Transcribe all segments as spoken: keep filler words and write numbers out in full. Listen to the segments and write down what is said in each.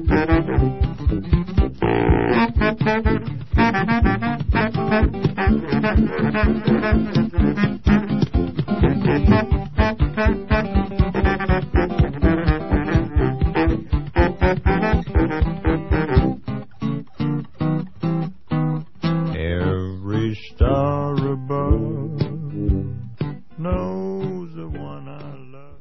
Every star above knows the one I love.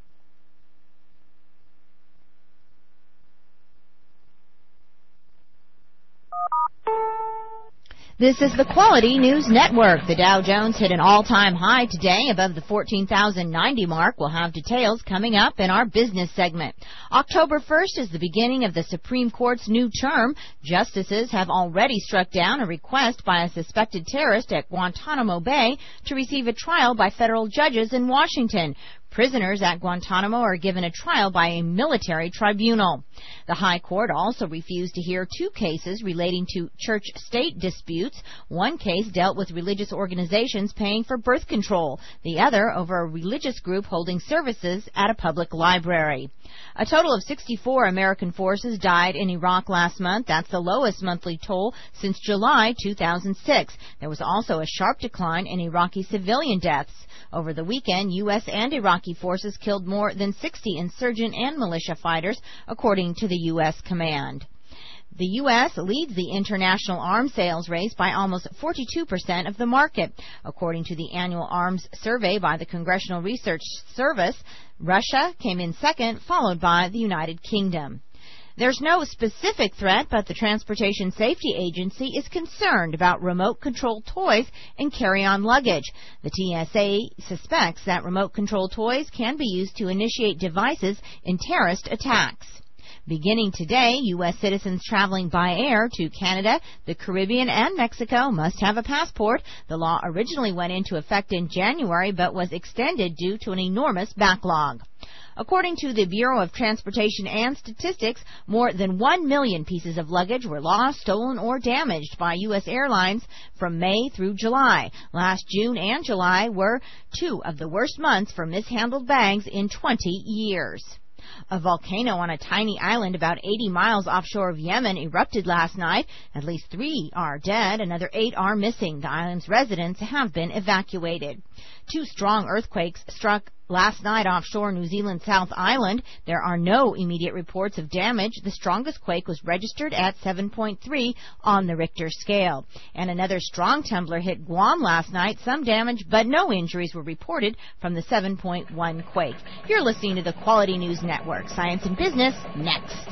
This is the Quality News Network. The Dow Jones hit an all-time high today above the fourteen thousand ninety mark. We'll have details coming up in our business segment. October first is the beginning of the Supreme Court's new term. Justices have already struck down a request by a suspected terrorist at Guantanamo Bay to receive a trial by federal judges in Washington. Prisoners at Guantanamo are given a trial by a military tribunal. The High Court also refused to hear two cases relating to church-state disputes. One case dealt with religious organizations paying for birth control, the other over a religious group holding services at a public library. A total of sixty-four American forces died in Iraq last month. That's the lowest monthly toll since July two thousand six. There was also a sharp decline in Iraqi civilian deaths. Over the weekend, U S and Iraqi forces killed more than sixty insurgent and militia fighters, according to the U S command. The U S leads the international arms sales race by almost forty-two percent of the market. According to the annual arms survey by the Congressional Research Service, Russia came in second, followed by the United Kingdom. There's no specific threat, but the Transportation Safety Agency is concerned about remote-controlled toys and carry-on luggage. The T S A suspects that remote-controlled toys can be used to initiate devices in terrorist attacks. Beginning today, U S citizens traveling by air to Canada, the Caribbean, and Mexico must have a passport. The law originally went into effect in January, but was extended due to an enormous backlog. According to the Bureau of Transportation and Statistics, more than one million pieces of luggage were lost, stolen, or damaged by U S airlines from May through July. Last June and July were two of the worst months for mishandled bags in twenty years. A volcano on a tiny island about eighty miles offshore of Yemen erupted last night. At least three are dead. Another eight are missing. The island's residents have been evacuated. Two strong earthquakes struck last night offshore New Zealand's South Island. There are no immediate reports of damage. The strongest quake was registered at seven point three on the Richter scale. And another strong trembler hit Guam last night. Some damage, but no injuries were reported from the seven point one quake. You're listening to the Quality News Network. Science and Business, next.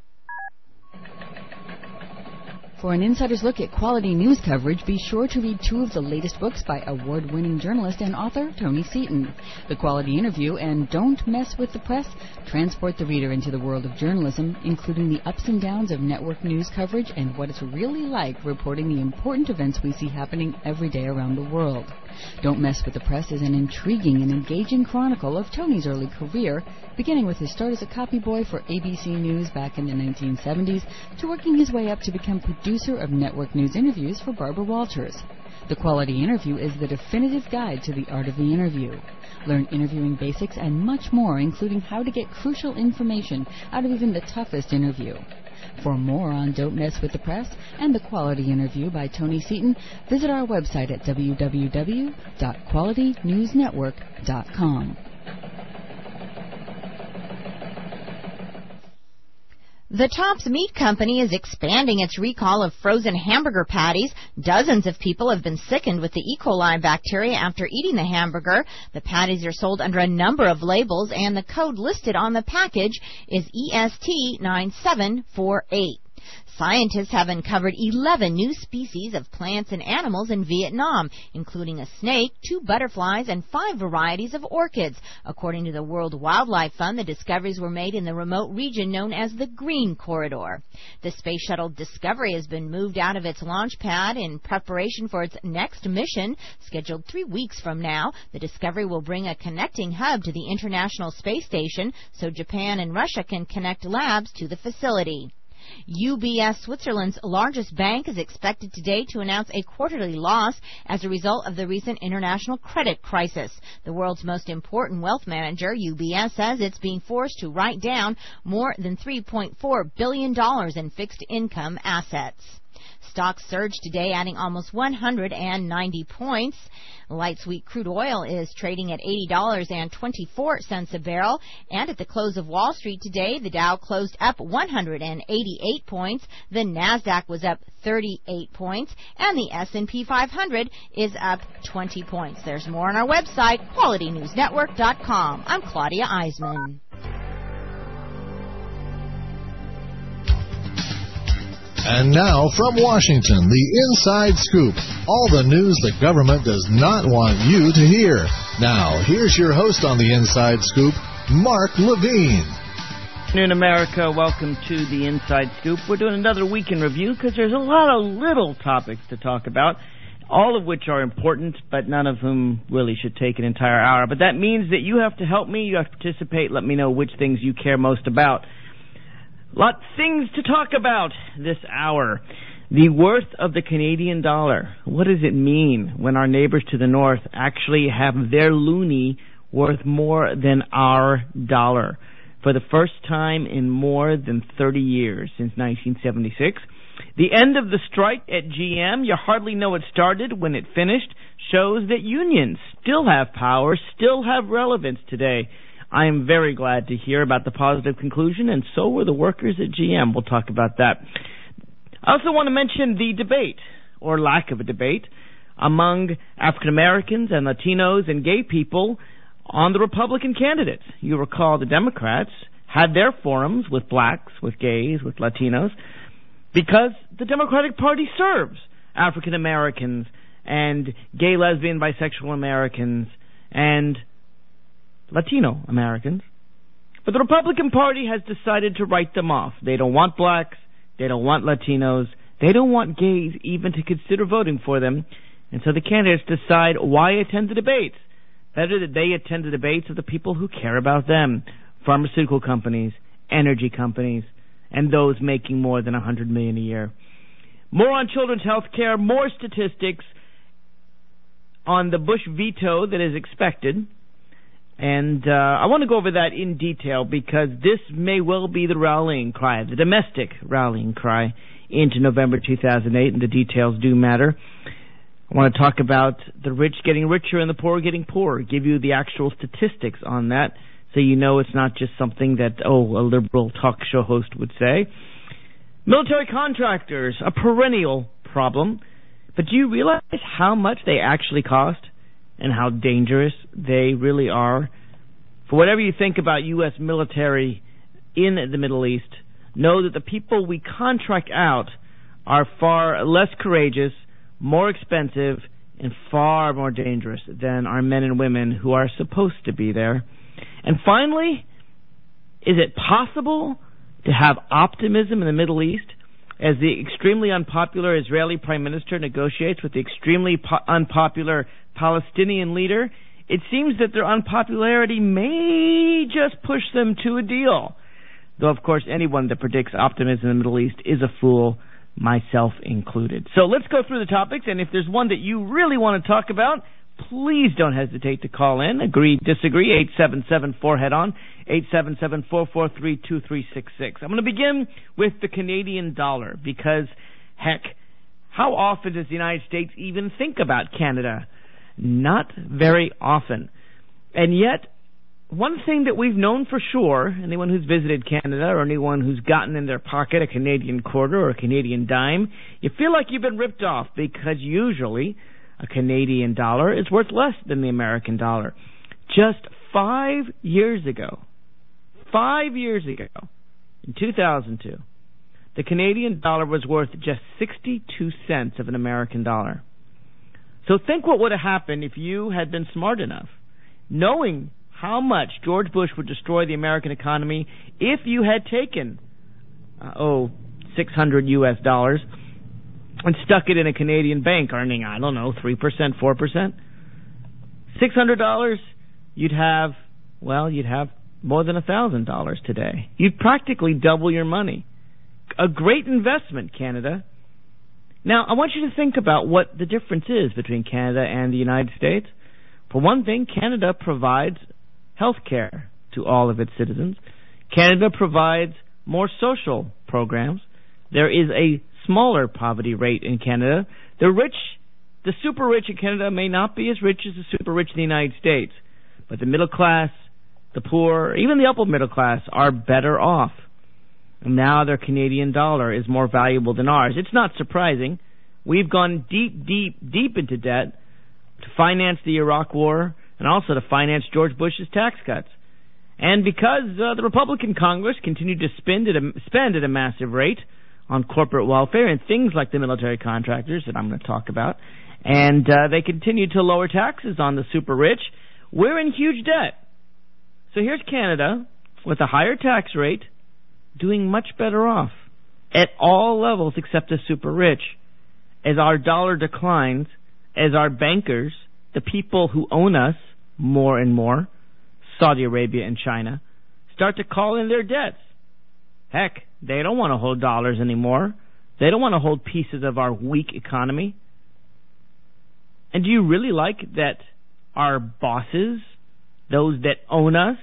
For an insider's look at quality news coverage, be sure to read two of the latest books by award-winning journalist and author Tony Seaton. The Quality Interview and Don't Mess with the Press transport the reader into the world of journalism, including the ups and downs of network news coverage and what it's really like reporting the important events we see happening every day around the world. Don't Mess with the Press is an intriguing and engaging chronicle of Tony's early career, beginning with his start as a copy boy for A B C News back in the nineteen seventies to working his way up to become producer of network news interviews for Barbara Walters. The Quality Interview is the definitive guide to the art of the interview. Learn interviewing basics and much more, including how to get crucial information out of even the toughest interview. For more on Don't Mess with the Press and The Quality Interview by Tony Seaton, visit our website at w w w dot quality news network dot com. The Tops Meat Company is expanding its recall of frozen hamburger patties. Dozens of people have been sickened with the E. coli bacteria after eating the hamburger. The patties are sold under a number of labels, and the code listed on the package is E S T nine seven four eight. Scientists have uncovered eleven new species of plants and animals in Vietnam, including a snake, two butterflies, and five varieties of orchids. According to the World Wildlife Fund, the discoveries were made in the remote region known as the Green Corridor. The Space Shuttle Discovery has been moved out of its launch pad in preparation for its next mission, scheduled three weeks from now. The Discovery will bring a connecting hub to the International Space Station so Japan and Russia can connect labs to the facility. U B S, Switzerland's largest bank, is expected today to announce a quarterly loss as a result of the recent international credit crisis. The world's most important wealth manager, U B S, says it's being forced to write down more than three point four billion dollars in fixed income assets. Stocks surged today, adding almost one hundred ninety points. Light sweet crude oil is trading at eighty dollars and twenty-four cents a barrel. And at the close of Wall Street today, the Dow closed up one hundred eighty-eight points. The Nasdaq was up thirty-eight points. And the S and P five hundred is up twenty points. There's more on our website, quality news network dot com. I'm Claudia Eisman. And now, from Washington, the Inside Scoop. All the news the government does not want you to hear. Now, here's your host on the Inside Scoop, Mark Levine. Good afternoon, America. Welcome to the Inside Scoop. We're doing another week in review because there's a lot of little topics to talk about, all of which are important, but none of whom really should take an entire hour. But that means that you have to help me. You have to participate. Let me know which things you care most about. Lots of things to talk about this hour. The worth of the Canadian dollar. What does it mean when our neighbors to the north actually have their loonie worth more than our dollar? For the first time in more than thirty years, since nineteen seventy-six. The end of the strike at G M, you hardly know it started when it finished, shows that unions still have power, still have relevance today. I am very glad to hear about the positive conclusion, and so were the workers at G M. We'll talk about that. I also want to mention the debate, or lack of a debate, among African Americans and Latinos and gay people on the Republican candidates. You recall the Democrats had their forums with blacks, with gays, with Latinos, because the Democratic Party serves African Americans and gay, lesbian, bisexual Americans and Latino Americans. But the Republican Party has decided to write them off. They don't want blacks. They don't want Latinos. They don't want gays even to consider voting for them. And so the candidates decide why attend the debates. Better that they attend the debates of the people who care about them. Pharmaceutical companies, energy companies, and those making more than one hundred million dollars a year. More on children's health care, more statistics on the Bush veto that is expected. And uh, I want to go over that in detail because this may well be the rallying cry, the domestic rallying cry into November two thousand eight, and the details do matter. I want to talk about the rich getting richer and the poor getting poorer, give you the actual statistics on that so you know it's not just something that, oh, a liberal talk show host would say. Military contractors, a perennial problem. But do you realize how much they actually cost? And how dangerous they really are? For whatever you think about U S military in the Middle East, know that the people we contract out are far less courageous, more expensive, and far more dangerous than our men and women who are supposed to be there. And finally, is it possible to have optimism in the Middle East as the extremely unpopular Israeli prime minister negotiates with the extremely po- unpopular Palestinian leader? It seems that their unpopularity may just push them to a deal. Though, of course, anyone that predicts optimism in the Middle East is a fool, myself included. So let's go through the topics, and if there's one that you really want to talk about, please don't hesitate to call in. Agree, disagree, eight seven seven four, head on, eight seven seven, four four three, two three six six. I'm going to begin with the Canadian dollar because, heck, how often does the United States even think about Canada? Not very often. And yet, one thing that we've known for sure, anyone who's visited Canada or anyone who's gotten in their pocket a Canadian quarter or a Canadian dime, you feel like you've been ripped off because usually a Canadian dollar is worth less than the American dollar. Just five years ago, five years ago, in two thousand two, the Canadian dollar was worth just sixty-two cents of an American dollar. So think what would have happened if you had been smart enough, knowing how much George Bush would destroy the American economy if you had taken, uh, oh, six hundred U S dollars and stuck it in a Canadian bank earning, I don't know, three percent, four percent. six hundred dollars, you'd have, well, you'd have more than one thousand dollars today. You'd practically double your money. a great investment, Canada. Now, I want you to think about what the difference is between Canada and the United States. For one thing, Canada provides health care to all of its citizens. Canada provides more social programs. There is a smaller poverty rate in Canada. The rich, the super rich in Canada may not be as rich as the super rich in the United States, but the middle class, the poor, even the upper middle class are better off. And now their Canadian dollar is more valuable than ours. It's not surprising. We've gone deep, deep, deep into debt to finance the Iraq War and also to finance George Bush's tax cuts. And because uh, the Republican Congress continued to spend at, a, spend at a massive rate on corporate welfare and things like the military contractors that I'm going to talk about, and uh, they continued to lower taxes on the super rich, we're in huge debt. So here's Canada with a higher tax rate, doing much better off at all levels except the super rich. As our dollar declines, as our bankers, the people who own us more and more, Saudi Arabia and China, start to call in their debts. Heck, they don't want to hold dollars anymore. They don't want to hold pieces of our weak economy. And do you really like that our bosses, those that own us,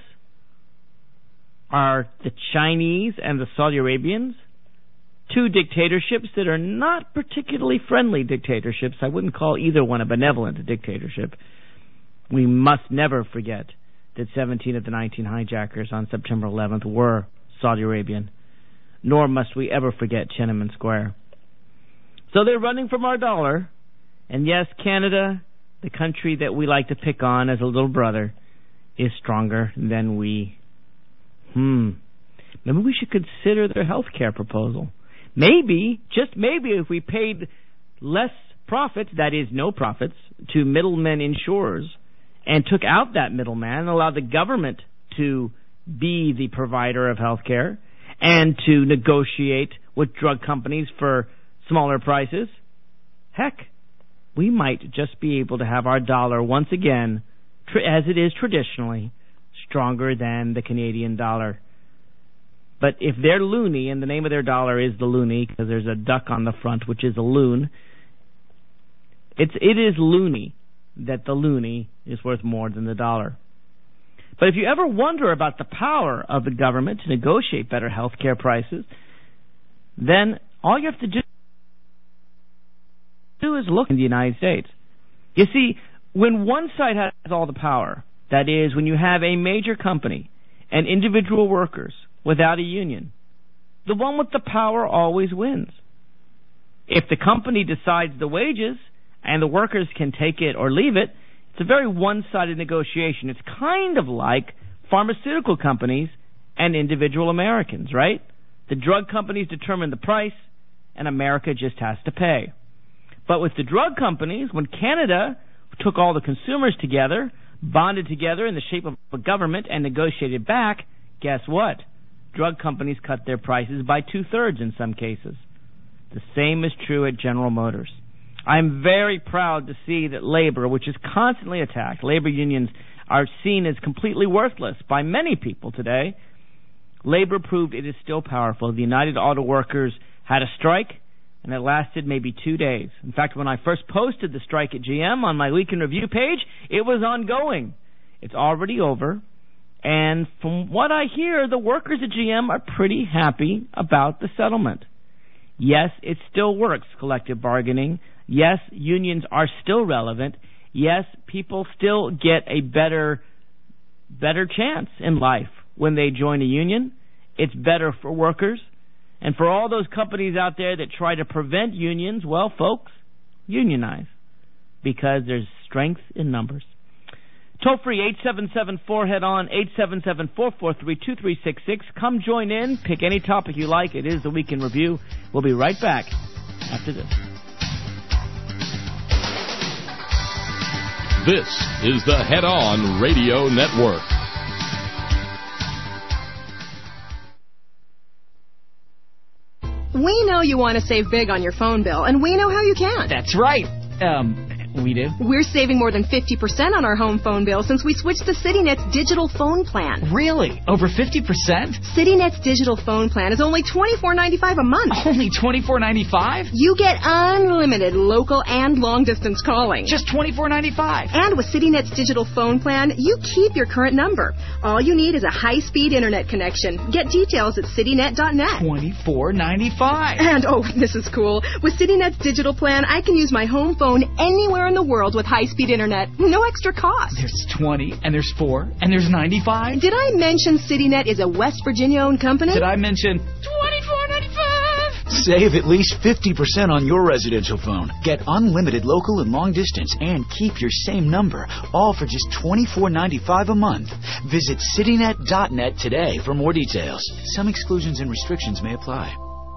are the Chinese and the Saudi Arabians? Two dictatorships that are not particularly friendly dictatorships. I wouldn't call either one a benevolent dictatorship. We must never forget that seventeen of the nineteen hijackers on September eleventh were Saudi Arabian. Nor must we ever forget Tiananmen Square. So they're running from our dollar. And yes, Canada, the country that we like to pick on as a little brother, is stronger than we. Hmm. Maybe we should consider their health care proposal. Maybe, just maybe, if we paid less profits, that is, no profits, to middlemen insurers and took out that middleman and allowed the government to be the provider of health care and to negotiate with drug companies for smaller prices, heck, we might just be able to have our dollar once again, tr- as it is traditionally, stronger than the Canadian dollar. But if they're loony, and the name of their dollar is the loony, because there's a duck on the front, which is a loon, it's, it is loony that the loony is worth more than the dollar. But if you ever wonder about the power of the government to negotiate better health care prices, then all you have to do is look in the United States. You see, when one side has all the power, that is, when you have a major company and individual workers without a union, the one with the power always wins. If the company decides the wages and the workers can take it or leave it, it's a very one-sided negotiation. It's kind of like pharmaceutical companies and individual Americans, right? The drug companies determine the price, and America just has to pay. But with the drug companies, when Canada took all the consumers together, bonded together in the shape of a government, and negotiated back, guess what? Drug companies cut their prices by two-thirds in some cases. The same is true at General Motors. I'm very proud to see that labor, which is constantly attacked, labor unions are seen as completely worthless by many people today. Labor proved it is still powerful. The United Auto Workers had a strike, and it lasted maybe two days. In fact, when I first posted the strike at G M on my Week in Review page, it was ongoing. It's already over. And from what I hear, the workers at G M are pretty happy about the settlement. Yes, it still works, collective bargaining. Yes, unions are still relevant. Yes, people still get a better better chance in life when they join a union. It's better for workers. And for all those companies out there that try to prevent unions, well, folks, unionize, because there's strength in numbers. Toll free, eight seven seven four head on, eight seven seven, four four three, two three six six. Come join in. Pick any topic you like. It is the Week in Review. We'll be right back after this. This is the Head On Radio Network. We know you want to save big on your phone bill, and we know how you can. That's right. Um, We do. We're saving more than fifty percent on our home phone bill since we switched to CityNet's digital phone plan. Really? Over fifty percent? CityNet's digital phone plan is only twenty-four ninety-five a month. Only twenty-four ninety-five? You get unlimited local and long-distance calling. Just twenty-four ninety-five. And with CityNet's digital phone plan, you keep your current number. All you need is a high-speed internet connection. Get details at citynet dot net. twenty-four ninety-five. And, oh, this is cool. With CityNet's digital plan, I can use my home phone anywhere in the world with high-speed internet. No extra cost. There's twenty, and there's four, and there's ninety-five. Did I mention CityNet is a West Virginia-owned company? Did I mention twenty-four ninety-five? Save at least fifty percent on your residential phone. Get unlimited local and long distance and keep your same number, all for just twenty-four ninety-five a month. Visit citynet dot net today for more details. Some exclusions and restrictions may apply.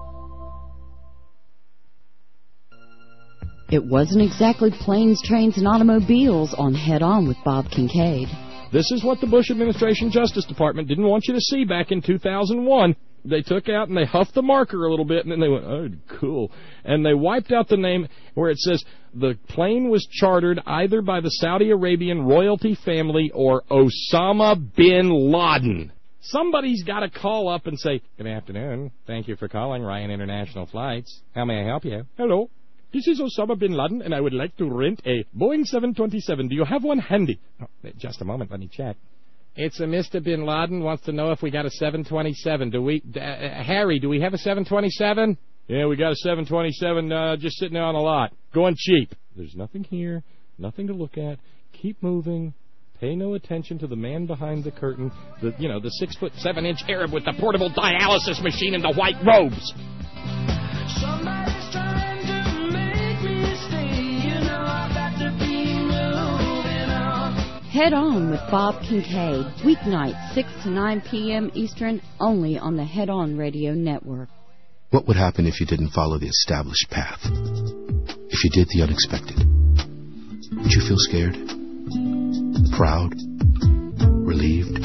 It wasn't exactly planes, trains, and automobiles on Head On with Bob Kincaid. This is what the Bush administration Justice Department didn't want you to see back in two thousand one. They took out and they huffed the marker a little bit, and then they went, oh, cool. And they wiped out the name where it says the plane was chartered either by the Saudi Arabian royalty family or Osama bin Laden. Somebody's got to call up and say, good afternoon. Thank you for calling Ryan International Flights. How may I help you? Hello. This is Osama bin Laden, and I would like to rent a Boeing seven twenty-seven. Do you have one handy? Oh, just a moment. Let me check. It's a Mister Bin Laden wants to know if we got a seven twenty-seven. Do we, uh, Harry, do we have a seven twenty-seven? Yeah, we got a seven twenty-seven uh, just sitting there on the lot. Going cheap. There's nothing here, nothing to look at. Keep moving. Pay no attention to the man behind the curtain, the, you know, the six foot seven inch Arab with the portable dialysis machine and the white robes. Somebody's trying to make me stay, you know I've got to be moving on. Head On with Bob Kincaid, weeknights six to nine p.m. Eastern, only on the Head On Radio Network. What would happen if you didn't follow the established path? If you did the unexpected? Would you feel scared? Proud? Relieved?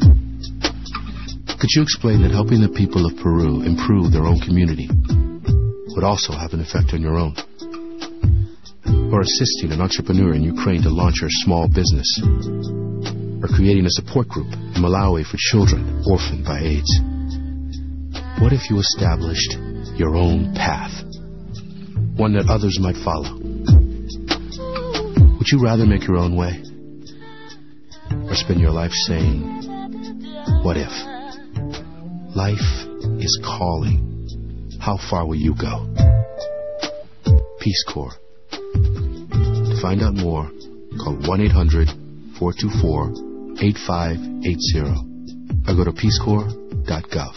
Could you explain that helping the people of Peru improve their own community would also have an effect on your own? Or assisting an entrepreneur in Ukraine to launch her small business? Or creating a support group in Malawi for children orphaned by AIDS? What if you established your own path? One that others might follow? Would you rather make your own way? Or spend your life saying, what if? Life is calling. How far will you go? Peace Corps. To find out more, call one eight hundred, four two four, eight five eight zero or go to peace corps dot gov.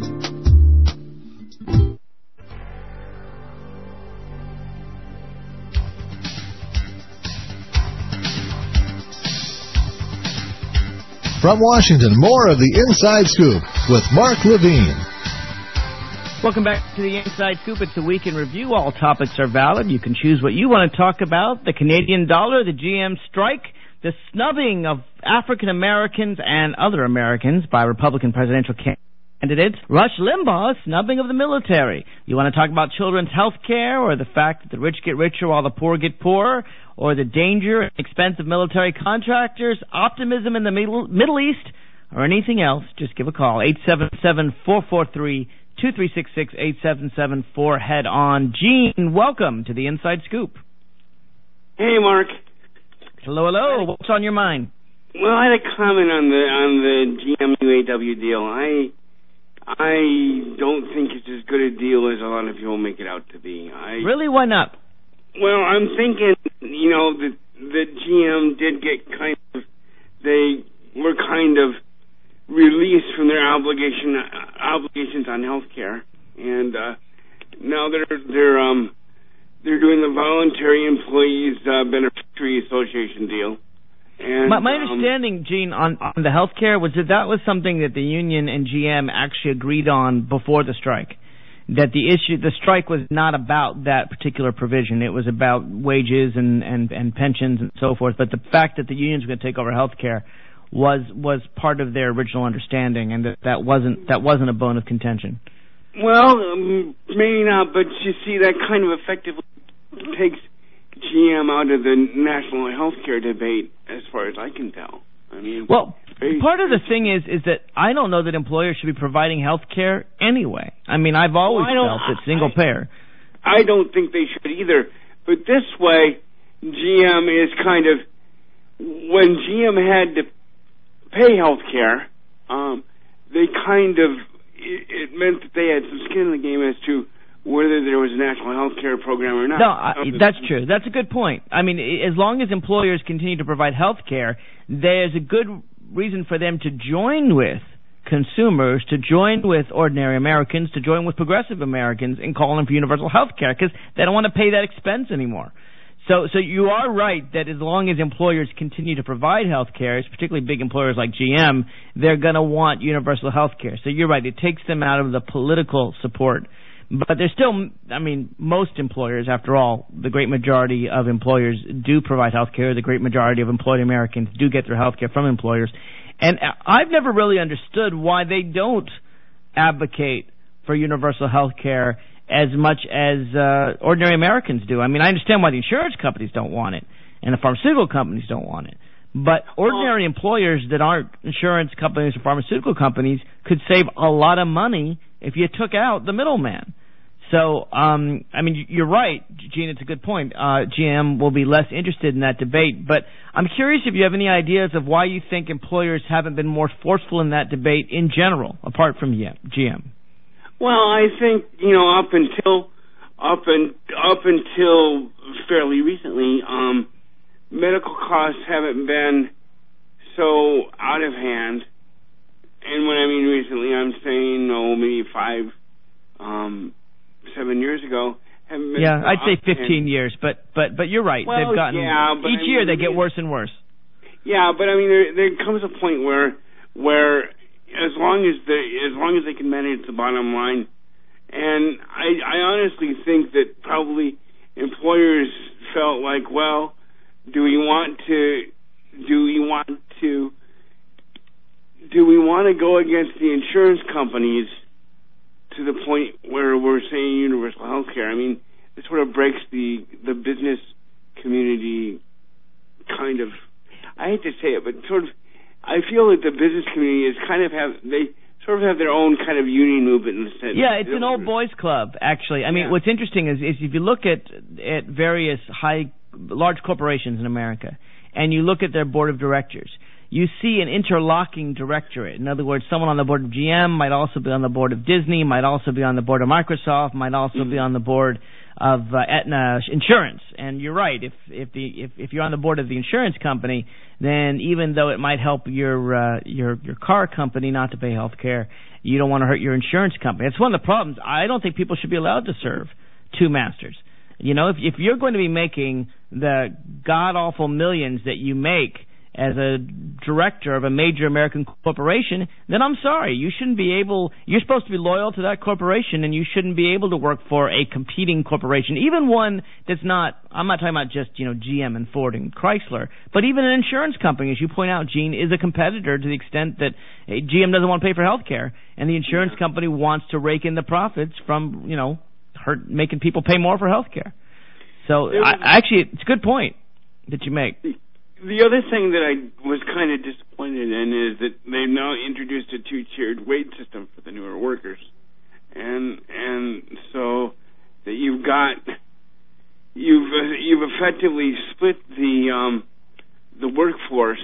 From Washington, more of the Inside Scoop with Mark Levine. Welcome back to the Inside Scoop. It's a week in review. All topics are valid. You can choose what you want to talk about. The Canadian dollar, the G M strike, the snubbing of African Americans and other Americans by Republican presidential candidates, Rush Limbaugh's snubbing of the military. You want to talk about children's health care, or the fact that the rich get richer while the poor get poorer, or the danger and expense of military contractors, optimism in the Middle, Middle East, or anything else, just give a call. eight seven seven, four four three, two three six six, eight seven seven four, head on. Gene, welcome to the Inside Scoop. Hey, Mark. Hello, hello. What's on your mind? Well, I had a comment on the on the G M U A W deal. I I don't think it's as good a deal as a lot of people make it out to be. I, really? Why not? Well, I'm thinking, you know, the the G M did get kind of, they were kind of released from their obligation obligations on health care, and uh, now they're they're um they're doing the voluntary employees uh, beneficiary association deal. And, my, my um, understanding, Gene, on, on the health care was that that was something that the union and G M actually agreed on before the strike. That the issue, the strike was not about that particular provision. It was about wages and, and, and pensions and so forth. But the fact that the unions were going to take over health care was was part of their original understanding, and that, that wasn't that wasn't a bone of contention. Well, um, maybe not, but you see, that kind of effectively takes G G M out of the national health care debate, as far as I can tell. I mean, well, part of the thing is is that I don't know that employers should be providing health care anyway. I mean, I've always well, felt that single I, payer. I don't think they should either. But this way, G M is kind of, when G M had to pay health care, um, they kind of, it, it meant that they had some skin in the game as to whether there was a national health care program or not. No, I, that's true. That's a good point. I mean, as long as employers continue to provide health care, there's a good reason for them to join with consumers, to join with ordinary Americans, to join with progressive Americans in calling for universal health care, because they don't want to pay that expense anymore. So so you are right that as long as employers continue to provide health care, particularly big employers like G M, they're going to want universal health care. So you're right. It takes them out of the political support. But there's still, I mean, most employers, after all, the great majority of employers do provide health care. The great majority of employed Americans do get their health care from employers. And I've never really understood why they don't advocate for universal health care as much as uh, ordinary Americans do. I mean, I understand why the insurance companies don't want it and the pharmaceutical companies don't want it. But ordinary employers that aren't insurance companies or pharmaceutical companies could save a lot of money if you took out the middleman. So, um, I mean, you're right, Gene, it's a good point. Uh, G M will be less interested in that debate. But I'm curious if you have any ideas of why you think employers haven't been more forceful in that debate in general, apart from G M. Well, I think, you know, up until up and up until fairly recently, um, medical costs haven't been so out of hand. And when I mean recently, I'm saying, oh, maybe five, um, seven years ago. Haven't been yeah, so I'd say fifteen hand. years, but but but you're right. Well, They've gotten yeah, but each I year mean, they get worse and worse. Yeah, but I mean, there there comes a point where where as long as they as long as they can manage the bottom line, and I I honestly think that probably employers felt like, well, do we want to do we want to do we want to go against the insurance companies to the point where we're saying universal health care? I mean, it sort of breaks the the business community kind of, I hate to say it, but sort of, I feel that the business community is kind of have, they sort of have their own kind of union movement in the sense. Yeah, it's an old boys club, actually. I mean, Yeah. what's interesting is, is if you look at at various high, large corporations in America, and you look at their board of directors, you see an interlocking directorate. In other words, someone on the board of G M might also be on the board of Disney, might also be on the board of Microsoft, might also mm-hmm. be on the board of uh, Aetna Insurance. And you're right. If if the if, if you're on the board of the insurance company, then even though it might help your uh, your your car company not to pay health care, you don't want to hurt your insurance company. It's one of the problems. I don't think people should be allowed to serve two masters. You know, if if you're going to be making the god awful millions that you make as a director of a major American corporation, then I'm sorry. You shouldn't be able, you're supposed to be loyal to that corporation, and you shouldn't be able to work for a competing corporation, even one that's not, I'm not talking about just, you know, G M and Ford and Chrysler, but even an insurance company, as you point out, Gene, is a competitor to the extent that G M doesn't want to pay for health care, and the insurance yeah. company wants to rake in the profits from, you know, hurt, making people pay more for health care. So, I, actually, it's a good point that you make. The other thing that I was kind of disappointed in is that they've now introduced a two-tiered wage system for the newer workers, and and so that you've got you've uh, you've effectively split the um, the workforce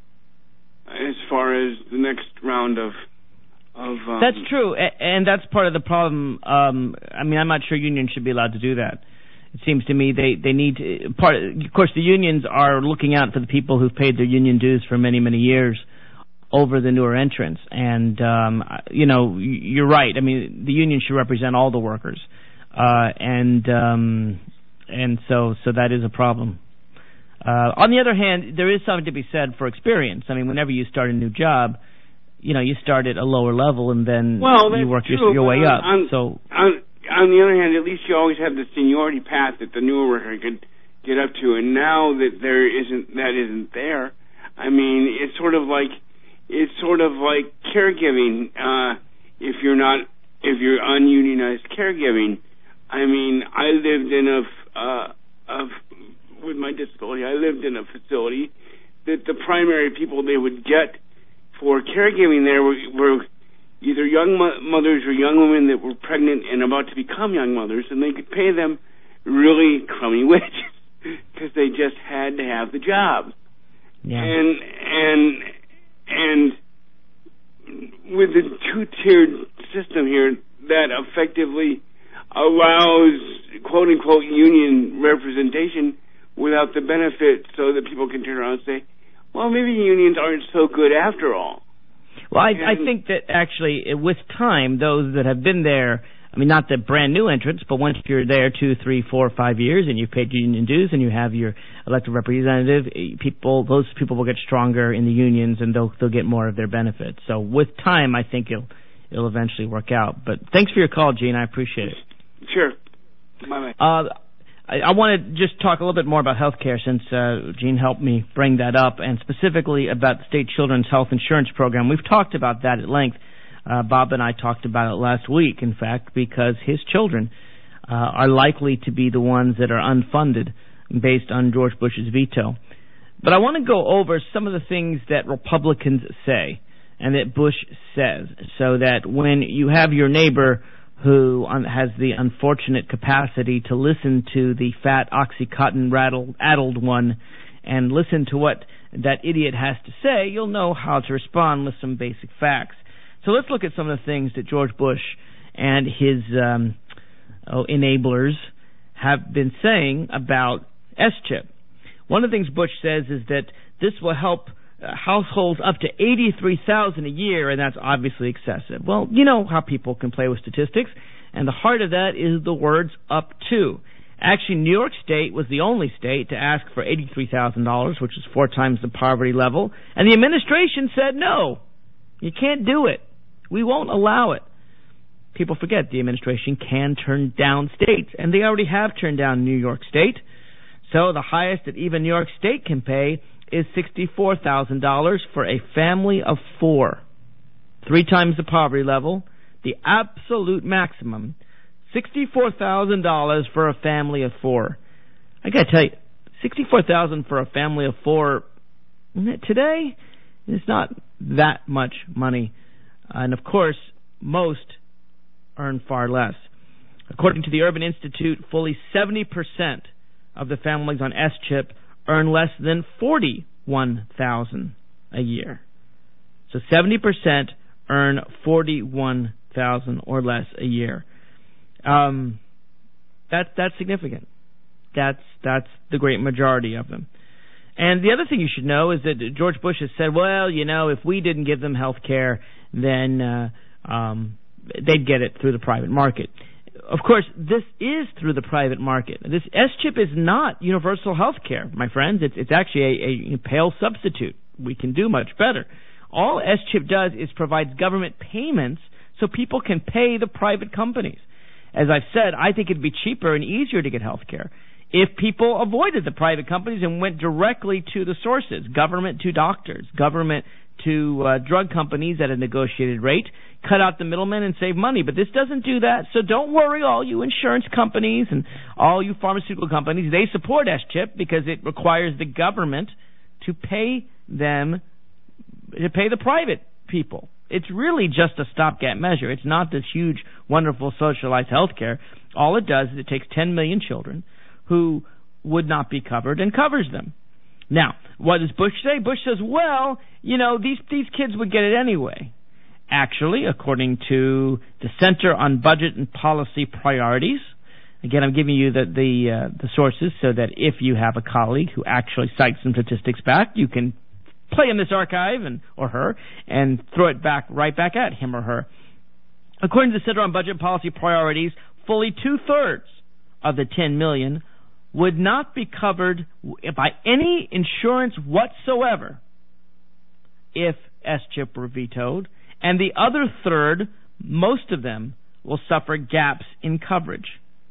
as far as the next round of of. Um, that's true, and that's part of the problem. Um, I mean, I'm not sure unions should be allowed to do that. It seems to me they, they need to, part of, of course the unions are looking out for the people who've paid their union dues for many, many years over the newer entrants. And, um, you know, you're right. I mean, the union should represent all the workers. Uh, and, um, and so, so that is a problem. Uh, on the other hand, there is something to be said for experience. I mean, whenever you start a new job, you know, you start at a lower level and then well, you work true, your, your way up. On, so. On, On the other hand, at least you always have the seniority path that the newer worker could get up to, and now that there isn't, that isn't there. I mean, it's sort of like it's sort of like caregiving. Uh, if you're not, if you're ununionized caregiving, I mean, I lived in a uh, a with my disability, I lived in a facility that the primary people they would get for caregiving there were, were either young mo- mothers or young women that were pregnant and about to become young mothers, and they could pay them really crummy wages because they just had to have the job. Yeah. And and and with the two-tiered system here, that effectively allows quote-unquote union representation without the benefit, so that people can turn around and say, well, maybe unions aren't so good after all. Well, I, I think that actually, with time, those that have been there, I mean, not the brand new entrants, but once you're there two, three, four, five years, and you've paid union dues, and you have your elected representative, people, those people will get stronger in the unions, and they'll they'll get more of their benefits. So with time, I think it'll it'll eventually work out. But thanks for your call, Gene. I appreciate it. Sure. Bye-bye. Uh, I, I want to just talk a little bit more about health care, since uh, Gene helped me bring that up, and specifically about the state children's health insurance program. We've talked about that at length. Uh, Bob and I talked about it last week, in fact, because his children uh, are likely to be the ones that are unfunded based on George Bush's veto. But I want to go over some of the things that Republicans say and that Bush says, so that when you have your neighbor who un- has the unfortunate capacity to listen to the fat Oxycontin-addled one and listen to what that idiot has to say, you'll know how to respond with some basic facts. So let's look at some of the things that George Bush and his um, oh, enablers have been saying about S chip. One of the things Bush says is that this will help uh, households up to eighty-three thousand dollars a year, and that's obviously excessive. Well, you know how people can play with statistics, and the heart of that is the words up to. Actually, New York State was the only state to ask for eighty-three thousand dollars, which is four times the poverty level, and the administration said no, you can't do it. We won't allow it. People forget the administration can turn down states, and they already have turned down New York State. So the highest that even New York State can pay is sixty-four thousand dollars for a family of four. Three times the poverty level, the absolute maximum, sixty-four thousand dollars for a family of four. I got to tell you, sixty-four thousand dollars for a family of four today is not that much money. And, of course, most earn far less. According to the Urban Institute, fully seventy percent of the families on S chip earn less than forty-one thousand dollars a year. So seventy percent earn forty-one thousand dollars or less a year. Um, that, that's significant. That's, that's the great majority of them. And the other thing you should know is that George Bush has said, well, you know, if we didn't give them health care, then uh, um, they'd get it through the private market. Of course, this is through the private market. This S chip is not universal health care, my friends. It's, it's actually a, a pale substitute. We can do much better. All S chip does is provides government payments so people can pay the private companies. As I've said, I think it'd be cheaper and easier to get health care if people avoided the private companies and went directly to the sources, government to doctors, government to uh, drug companies at a negotiated rate, cut out the middlemen and save money. But this doesn't do that, so don't worry, all you insurance companies and all you pharmaceutical companies. They support S chip because it requires the government to pay them, to pay the private people. It's really just a stopgap measure. It's not this huge, wonderful socialized health care. All it does is it takes ten million children who would not be covered and covers them. Now, what does Bush say? Bush says, well, you know, these these kids would get it anyway. Actually, according to the Center on Budget and Policy Priorities, again, I'm giving you the the, uh, the sources so that if you have a colleague who actually cites some statistics back, you can play in this archive and or her and throw it back right back at him or her. According to the Center on Budget and Policy Priorities, fully two-thirds of the ten million would not be covered by any insurance whatsoever if S chip were vetoed, and the other third, most of them, will suffer gaps in coverage.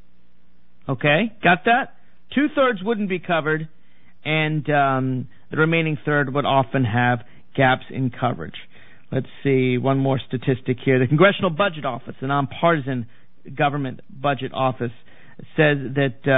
Okay, got that? Two-thirds wouldn't be covered, and um, the remaining third would often have gaps in coverage. Let's see, one more statistic here. The Congressional Budget Office, a nonpartisan government budget office, says that uh,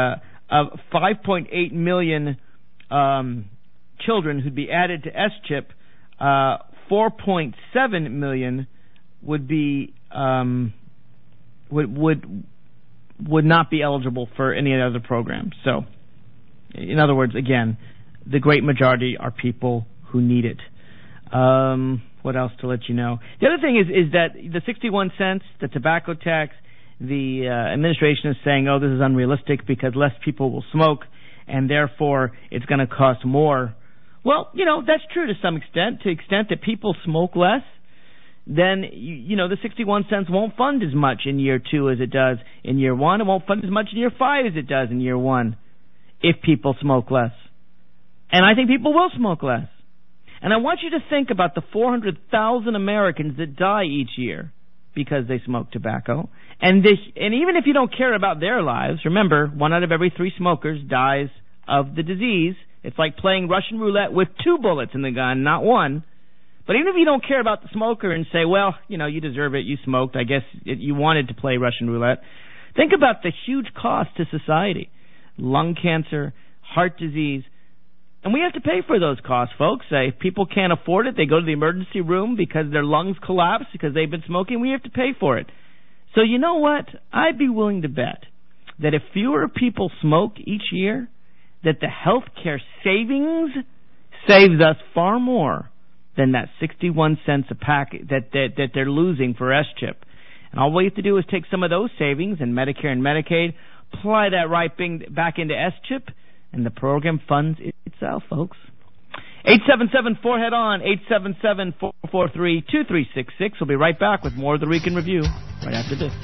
of five point eight million um, children who'd be added to S chip, uh, four point seven million would be um, would would would not be eligible for any other program. So, in other words, again, the great majority are people who need it. Um, what else to let you know? The other thing is is that the sixty-one cents, the tobacco tax, the uh, administration is saying, oh, this is unrealistic because less people will smoke, and therefore it's going to cost more. Well, you know, that's true to some extent. To the extent that people smoke less, then, you, you know, the sixty-one cents won't fund as much in year two as it does in year one. It won't fund as much in year five as it does in year one if people smoke less. And I think people will smoke less. And I want you to think about the four hundred thousand Americans that die each year because they smoke tobacco. And this, and even if you don't care about their lives, remember, one out of every three smokers dies of the disease. It's like playing Russian roulette with two bullets in the gun, not one. But even if you don't care about the smoker and say, well, you know, you deserve it, you smoked, I guess it, you wanted to play Russian roulette, think about the huge cost to society. Lung cancer, heart disease. And we have to pay for those costs, folks. Uh, if people can't afford it, they go to the emergency room because their lungs collapse because they've been smoking. We have to pay for it. So you know what? I'd be willing to bet that if fewer people smoke each year, that the health care savings saves us far more than that sixty-one cents a pack that, that, that they're losing for S chip. And all we have to do is take some of those savings in Medicare and Medicaid, apply that right back into S chip, and the program funds itself, folks. eight seven seven four head on, eight seven seven, four four three, two three six six. We'll be right back with more of the Week in Review right after this.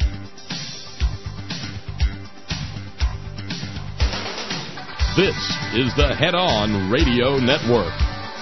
This is the Head On Radio Network.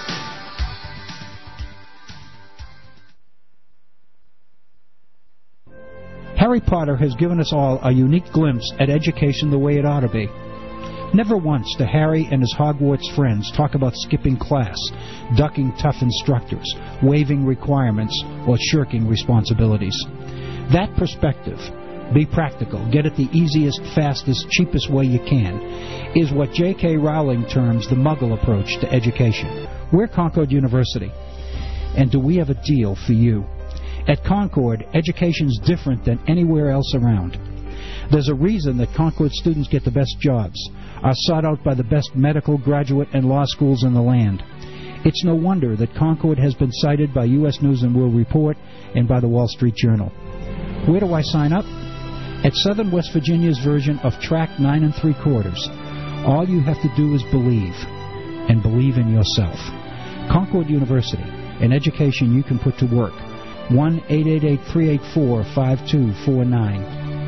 Harry Potter has given us all a unique glimpse at education the way it ought to be. Never once do Harry and his Hogwarts friends talk about skipping class, ducking tough instructors, waiving requirements, or shirking responsibilities. That perspective, be practical, get it the easiest, fastest, cheapest way you can, is what J K Rowling terms the Muggle approach to education. We're Concord University, and do we have a deal for you? At Concord, education's different than anywhere else around. There's a reason that Concord students get the best jobs, are sought out by the best medical, graduate, and law schools in the land. It's no wonder that Concord has been cited by U S News and World Report and by the Wall Street Journal. Where do I sign up? At Southern West Virginia's version of Track nine and three quarters. All you have to do is believe, and believe in yourself. Concord University, an education you can put to work. one eight eight eight, three eight four, five two four nine.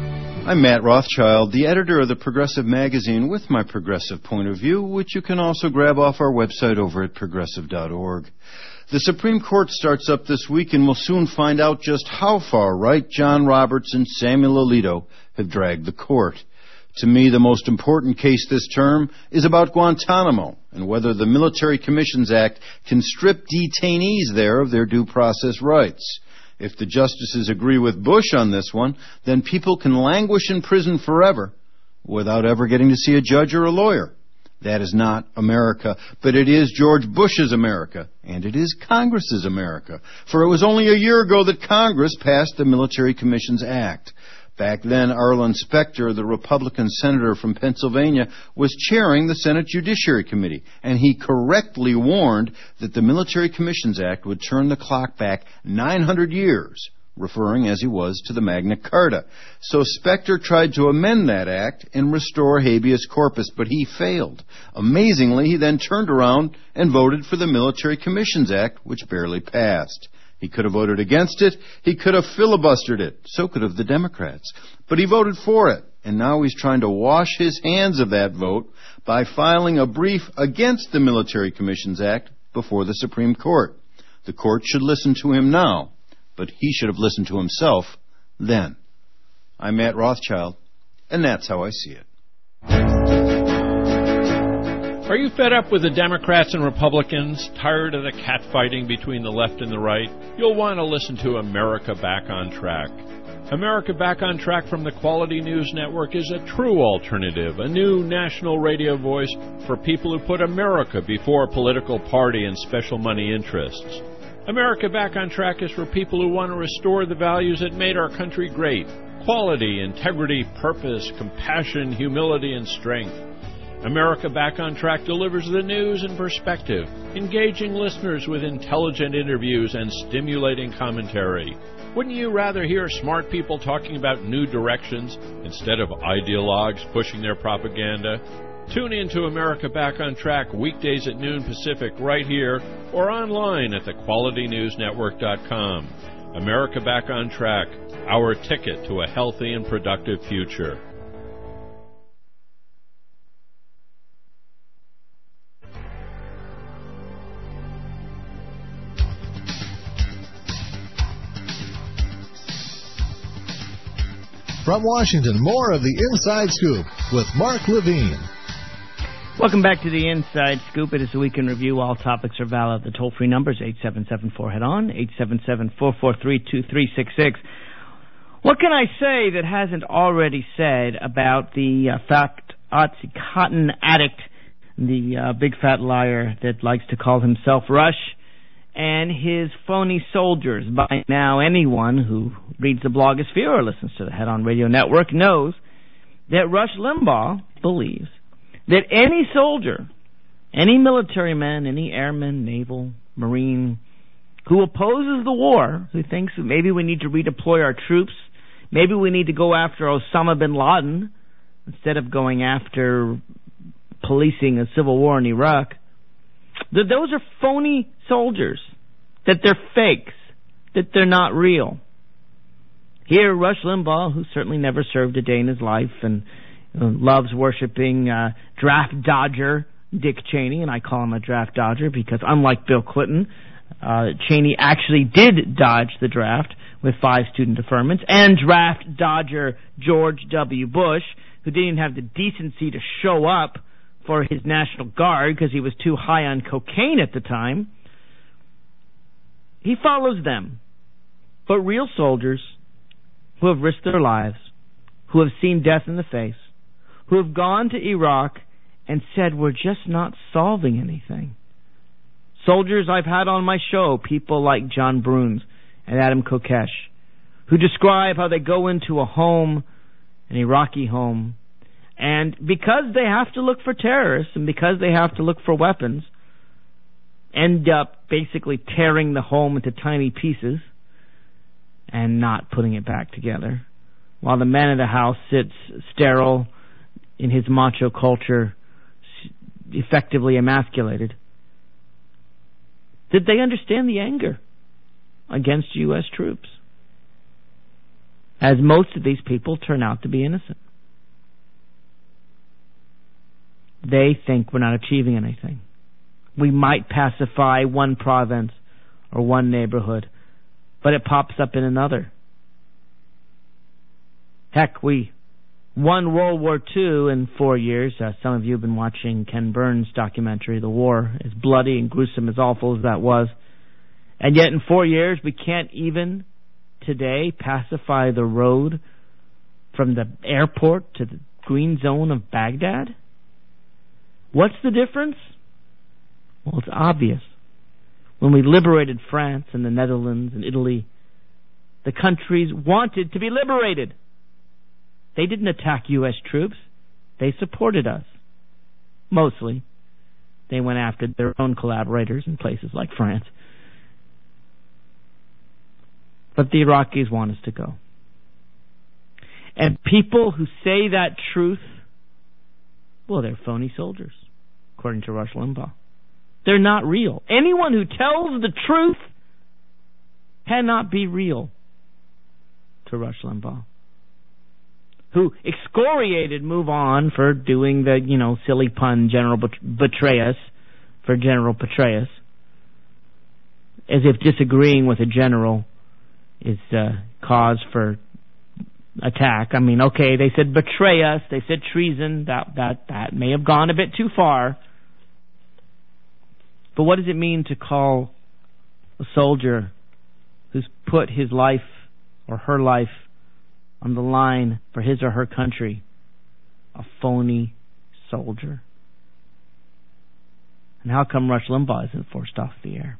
I'm Matt Rothschild, the editor of the Progressive Magazine, with my progressive point of view, which you can also grab off our website over at progressive dot org. The Supreme Court starts up this week, and we'll soon find out just how far right John Roberts and Samuel Alito have dragged the court. To me, the most important case this term is about Guantanamo and whether the Military Commissions Act can strip detainees there of their due process rights. If the justices agree with Bush on this one, then people can languish in prison forever without ever getting to see a judge or a lawyer. That is not America, but it is George Bush's America, and it is Congress's America. For it was only a year ago that Congress passed the Military Commissions Act. Back then, Arlen Specter, the Republican senator from Pennsylvania, was chairing the Senate Judiciary Committee, and he correctly warned that the Military Commissions Act would turn the clock back nine hundred years, referring, as he was, to the Magna Carta. So Specter tried to amend that act and restore habeas corpus, but he failed. Amazingly, he then turned around and voted for the Military Commissions Act, which barely passed. He could have voted against it. He could have filibustered it. So could have the Democrats. But he voted for it. And now he's trying to wash his hands of that vote by filing a brief against the Military Commissions Act before the Supreme Court. The court should listen to him now, but he should have listened to himself then. I'm Matt Rothschild, and that's how I see it. Are you fed up with the Democrats and Republicans, tired of the catfighting between the left and the right? You'll want to listen to America Back on Track. America Back on Track from the Quality News Network is a true alternative, a new national radio voice for people who put America before political party and special money interests. America Back on Track is for people who want to restore the values that made our country great: quality, integrity, purpose, compassion, humility, and strength. America Back on Track delivers the news and perspective, engaging listeners with intelligent interviews and stimulating commentary. Wouldn't you rather hear smart people talking about new directions instead of ideologues pushing their propaganda? Tune in to America Back on Track weekdays at noon Pacific right here or online at the quality news network dot com. America Back on Track, our ticket to a healthy and productive future. From Washington, more of the Inside Scoop with Mark Levine. Welcome back to the Inside Scoop. It is a week in review. All topics are valid. The toll-free number is eight seven seven four head on, eight seven seven, four four three, two three six six. What can I say that hasn't already said about the uh, fat Oxycontin addict, the uh, big fat liar that likes to call himself Rush, and his phony soldiers? By now, anyone who reads the blogosphere or listens to the Head On Radio Network knows that Rush Limbaugh believes that any soldier, any military man, any airman, naval, marine, who opposes the war, who thinks that maybe we need to redeploy our troops, maybe we need to go after Osama bin Laden instead of going after policing a civil war in Iraq, that those are phony soldiers, that they're fakes, that they're not real. Here, Rush Limbaugh, who certainly never served a day in his life and uh, loves worshiping uh, draft dodger Dick Cheney, and I call him a draft dodger because unlike Bill Clinton, uh, Cheney actually did dodge the draft with five student deferments, and draft dodger George W. Bush, who didn't even have the decency to show up for his National Guard because he was too high on cocaine at the time. He follows them. But real soldiers who have risked their lives, who have seen death in the face, who have gone to Iraq and said, we're just not solving anything. Soldiers I've had on my show, people like John Bruns and Adam Kokesh, who describe how they go into a home, an Iraqi home, and because they have to look for terrorists and because they have to look for weapons, end up basically tearing the home into tiny pieces and not putting it back together, while the man of the house sits sterile in his macho culture, effectively emasculated. Did they understand the anger against U S troops? As most of these people turn out to be innocent. They think we're not achieving anything. We might pacify one province or one neighborhood, but it pops up in another. Heck, we won World War Two in four years. Uh, some of you have been watching Ken Burns' documentary, The War, as bloody and gruesome, as awful as that was. And yet in four years, we can't even today pacify the road from the airport to the green zone of Baghdad? What's the difference? Well, it's obvious. When we liberated France and the Netherlands and Italy, the countries wanted to be liberated. They didn't attack U S troops. They supported us. Mostly. They went after their own collaborators in places like France. But the Iraqis want us to go. And people who say that truth, well, they're phony soldiers, according to Rush Limbaugh. They're not real. Anyone who tells the truth cannot be real, to Rush Limbaugh, who excoriated Move On for doing the, you know, silly pun General Petraeus for General Petraeus, as if disagreeing with a general is uh, cause for attack. I mean, okay, they said betray us, they said treason, that that that may have gone a bit too far. But what does it mean to call a soldier who's put his life or her life on the line for his or her country, a phony soldier. And how come Rush Limbaugh isn't forced off the air?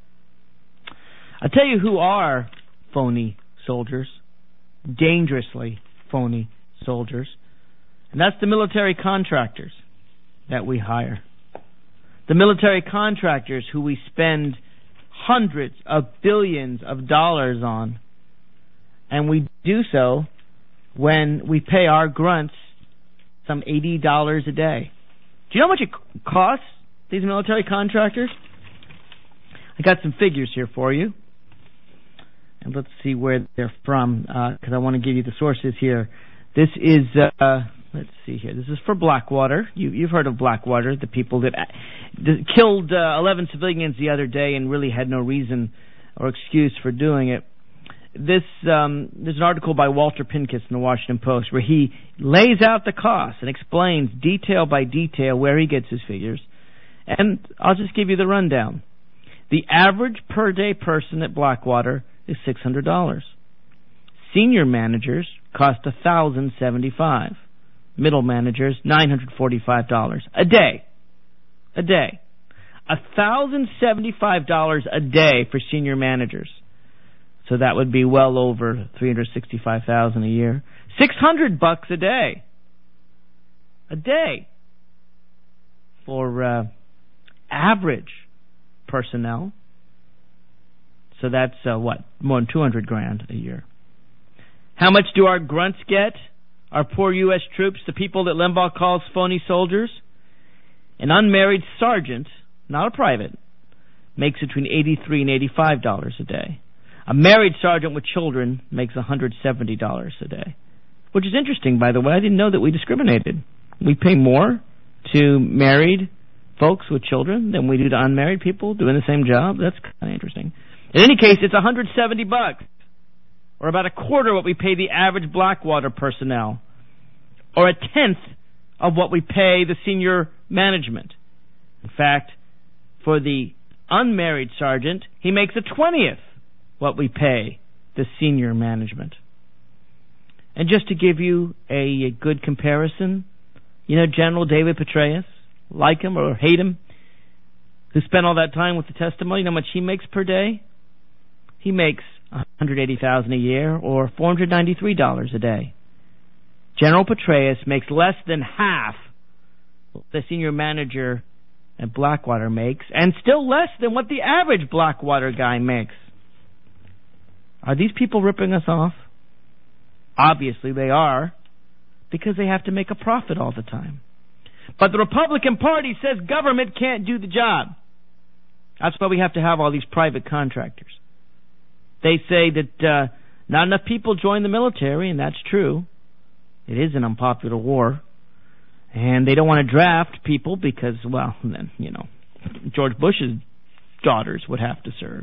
I'll tell you who are phony soldiers, dangerously phony soldiers, and that's the military contractors that we hire. The military contractors who we spend hundreds of billions of dollars on, and we do so when we pay our grunts some eighty dollars a day. Do you know how much it costs, these military contractors? I got some figures here for you. And let's see where they're from, because uh, I want to give you the sources here. This is, uh, let's see here. This is for Blackwater. You, you've heard of Blackwater, the people that, uh, that killed uh, eleven civilians the other day and really had no reason or excuse for doing it. This um, there's an article by Walter Pincus in the Washington Post where he lays out the costs and explains detail by detail where he gets his figures. And I'll just give you the rundown. The average per day person at Blackwater is six hundred dollars. Senior managers cost one thousand seventy-five dollars. Middle managers, nine hundred forty-five dollars a day. A day. one thousand seventy-five dollars a day for senior managers. So that would be well over three hundred sixty-five thousand dollars a year. six hundred bucks a day. A day. For uh, average personnel. So that's, uh, what, more than two hundred grand a year. How much do our grunts get? Our poor U S troops, the people that Limbaugh calls phony soldiers? An unmarried sergeant, not a private, makes between eighty-three dollars and eighty-five dollars a day. A married sergeant with children makes one hundred seventy dollars a day. Which is interesting, by the way. I didn't know that we discriminated. We pay more to married folks with children than we do to unmarried people doing the same job. That's kind of interesting. In any case, it's one hundred seventy bucks, or about a quarter what we pay the average Blackwater personnel, or a tenth of what we pay the senior management. In fact, for the unmarried sergeant, he makes a twentieth what we pay the senior management. And just to give you a, a good comparison, you know General David Petraeus, like him or hate him, who spent all that time with the testimony, you know how much he makes per day? He makes one hundred eighty thousand dollars a year, or four hundred ninety-three dollars a day. General Petraeus makes less than half what the senior manager at Blackwater makes, and still less than what the average Blackwater guy makes. Are these people ripping us off? Obviously they are, because they have to make a profit all the time. But the Republican Party says government can't do the job. That's why we have to have all these private contractors. They say that uh, not enough people join the military, and that's true. It is an unpopular war. And they don't want to draft people because, well, then, you know, George Bush's daughters would have to serve.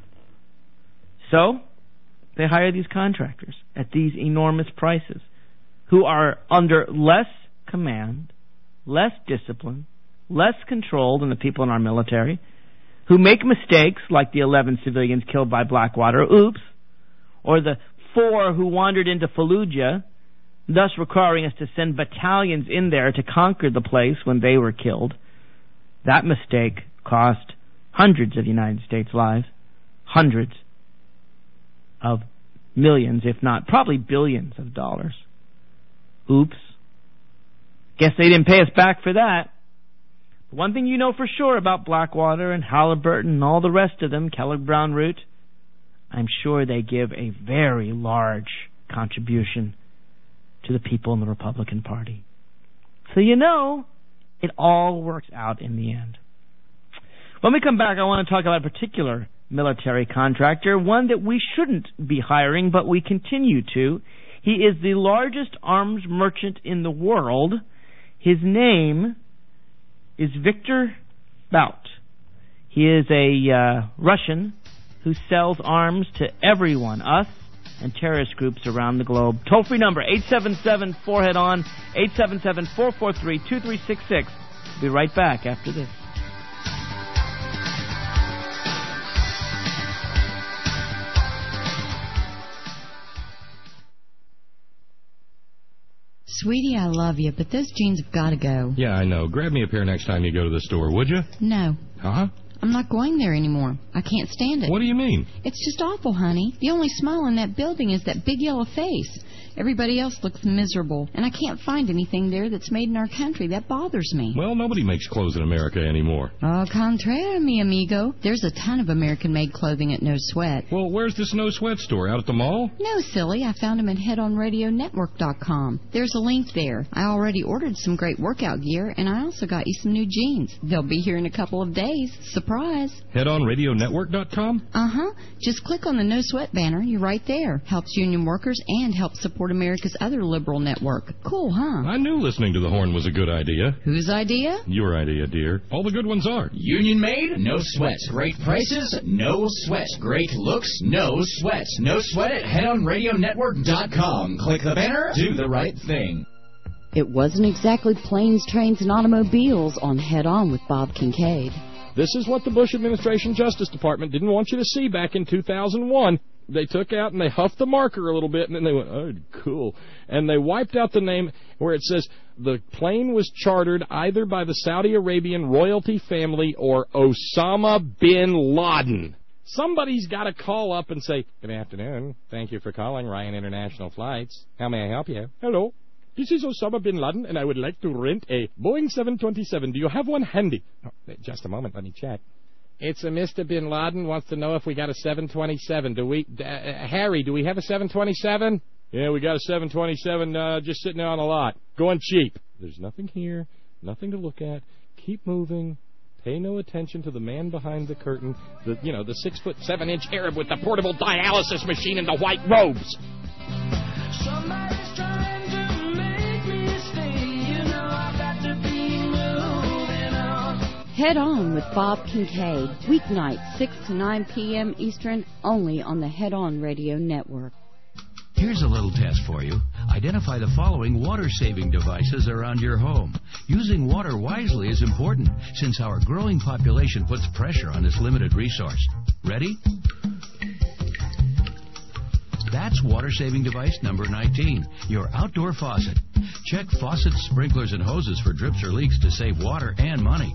So, they hire these contractors at these enormous prices who are under less command, less discipline, less control than the people in our military, who make mistakes like the eleven civilians killed by Blackwater, oops, or the four who wandered into Fallujah, thus requiring us to send battalions in there to conquer the place when they were killed. That mistake cost hundreds of United States lives, hundreds of millions, if not probably billions of dollars. Oops. Guess they didn't pay us back for that. One thing you know for sure about Blackwater and Halliburton and all the rest of them, Kellogg Brown Root, I'm sure they give a very large contribution to the people in the Republican Party. So you know, it all works out in the end. When we come back, I want to talk about a particular military contractor, one that we shouldn't be hiring, but we continue to. He is the largest arms merchant in the world. His name is Victor Bout. He is a uh, Russian who sells arms to everyone, us and terrorist groups around the globe. Toll-free number, eight seven seven, four head on, eight seven seven, four four three, two three six six. We'll be right back after this. Sweetie, I love you, but those jeans have got to go. Yeah, I know. Grab me a pair next time you go to the store, would you? No. Huh? I'm not going there anymore. I can't stand it. What do you mean? It's just awful, honey. The only smile in that building is that big yellow face. Everybody else looks miserable, and I can't find anything there that's made in our country. That bothers me. Well, nobody makes clothes in America anymore. Au contraire, mi amigo. There's a ton of American-made clothing at No Sweat. Well, where's this No Sweat store? Out at the mall? No, silly. I found them at head on radio network dot com. There's a link there. I already ordered some great workout gear, and I also got you some new jeans. They'll be here in a couple of days. Surprise. head on radio network dot com? Uh-huh. Just click on the No Sweat banner. You're right there. Helps union workers and helps support America's other liberal network. Cool, huh? I knew listening to the horn was a good idea. Whose idea? Your idea, dear. All the good ones are. Union made, no sweat. Great prices, no sweat. Great looks, no sweat. No sweat at head on radio network dot com. Click the banner, do the right thing. It wasn't exactly planes, trains, and automobiles on Head On with Bob Kincaid. This is what the Bush administration Justice Department didn't want you to see back in two thousand one. They took out and they huffed the marker a little bit, and then they went, oh, cool. And they wiped out the name where it says the plane was chartered either by the Saudi Arabian royalty family or Osama bin Laden. Somebody's got to call up and say, good afternoon. Thank you for calling Ryan International Flights. How may I help you? Hello. This is Osama bin Laden, and I would like to rent a Boeing seven twenty-seven. Do you have one handy? Oh, just a moment. Let me check. It's a Mister Bin Laden wants to know if we got a seven twenty-seven. Do we, uh, Harry, do we have a seven twenty-seven? Yeah, we got a seven twenty-seven uh, just sitting there on the lot. Going cheap. There's nothing here, nothing to look at. Keep moving. Pay no attention to the man behind the curtain, the, you know, the six foot seven inch Arab with the portable dialysis machine and the white robes. Somebody's trying to make me stay. You know I've got to be moving on. Head On with Bob Kincaid, weeknights six to nine p.m. Eastern, only on the Head On Radio Network. Here's a little test for you. Identify the following water-saving devices around your home. Using water wisely is important, since our growing population puts pressure on this limited resource. Ready? That's water-saving device number nineteen, your outdoor faucet. Check faucets, sprinklers, and hoses for drips or leaks to save water and money.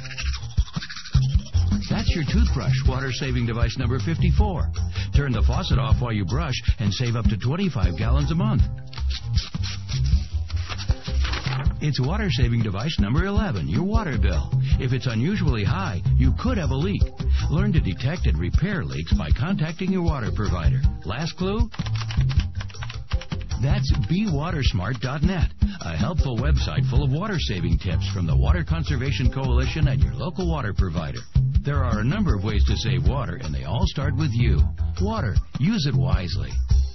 That's your toothbrush, water-saving device number fifty-four. Turn the faucet off while you brush and save up to twenty-five gallons a month. It's water-saving device number eleven, your water bill. If it's unusually high, you could have a leak. Learn to detect and repair leaks by contacting your water provider. Last clue? That's be water smart dot net, a helpful website full of water-saving tips from the Water Conservation Coalition and your local water provider. There are a number of ways to save water, and they all start with you. Water. Use it wisely.